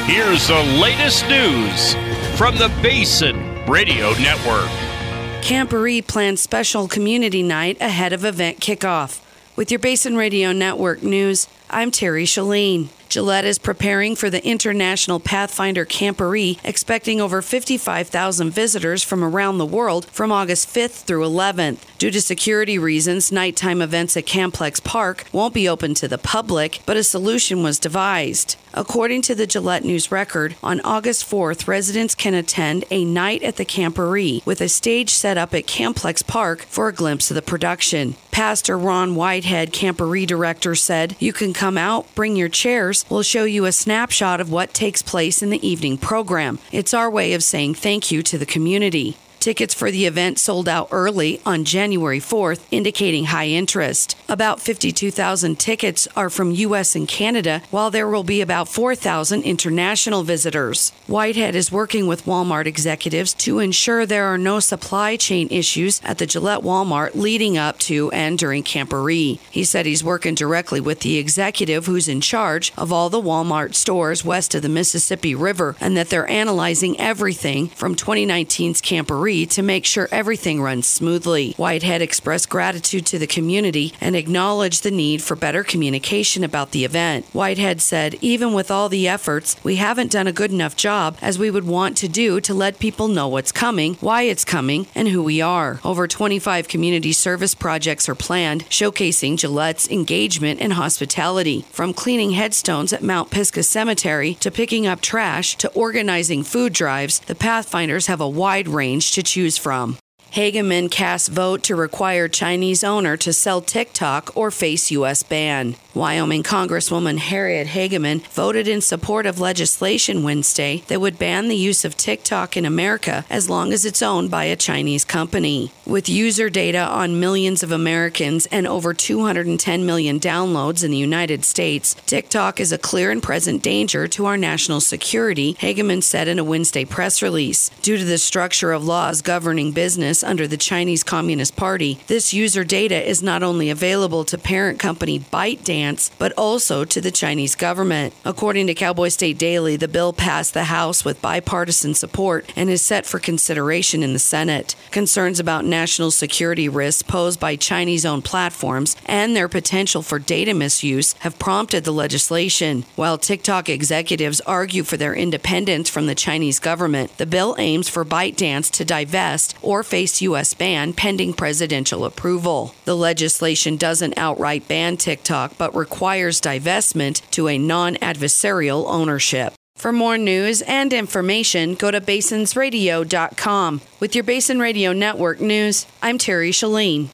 Here's the latest news from the Basin Radio Network. Camporee plans special community night ahead of event kickoff. With your Basin Radio Network news, I'm Terry Shalene. Gillette is preparing for the International Pathfinder Camporee, expecting over 55,000 visitors from around the world from August 5th through 11th. Due to security reasons, nighttime events at Camplex Park won't be open to the public, but a solution was devised. According to the Gillette News Record, on August 4th, residents can attend a night at the Camporee with a stage set up at Camplex Park for a glimpse of the production. Pastor Ron Whitehead, Camporee director, said, "You can come out, bring your chairs. We'll show you a snapshot of what takes place in the evening program. It's our way of saying thank you to the community." Tickets for the event sold out early on January 4th, indicating high interest. About 52,000 tickets are from U.S. and Canada, while there will be about 4,000 international visitors. Whitehead is working with Walmart executives to ensure there are no supply chain issues at the Gillette Walmart leading up to and during Camporee. He said he's working directly with the executive who's in charge of all the Walmart stores west of the Mississippi River, and that they're analyzing everything from 2019's Camporee to make sure everything runs smoothly. Whitehead expressed gratitude to the community and acknowledged the need for better communication about the event. Whitehead said, "Even with all the efforts, we haven't done a good enough job as we would want to do to let people know what's coming, why it's coming, and who we are." Over 25 community service projects are planned, showcasing Gillette's engagement and hospitality. From cleaning headstones at Mount Pisgah Cemetery to picking up trash to organizing food drives, the Pathfinders have a wide range to choose from. Hageman casts vote to require Chinese owner to sell TikTok or face U.S. ban. Wyoming Congresswoman Harriet Hageman voted in support of legislation Wednesday that would ban the use of TikTok in America as long as it's owned by a Chinese company. With user data on millions of Americans and over 210 million downloads in the United States, TikTok is a clear and present danger to our national security, Hageman said in a Wednesday press release. Due to the structure of laws governing business under the Chinese Communist Party, this user data is not only available to parent company ByteDance, but also to the Chinese government. According to Cowboy State Daily, the bill passed the House with bipartisan support and is set for consideration in the Senate. Concerns about national security risks posed by Chinese-owned platforms and their potential for data misuse have prompted the legislation. While TikTok executives argue for their independence from the Chinese government, the bill aims for ByteDance to divest or face U.S. ban pending presidential approval. The legislation doesn't outright ban TikTok, but requires divestment to a non-adversarial ownership. For more news and information, go to basinsradio.com. With your Basin Radio Network news, I'm Terry Shalene.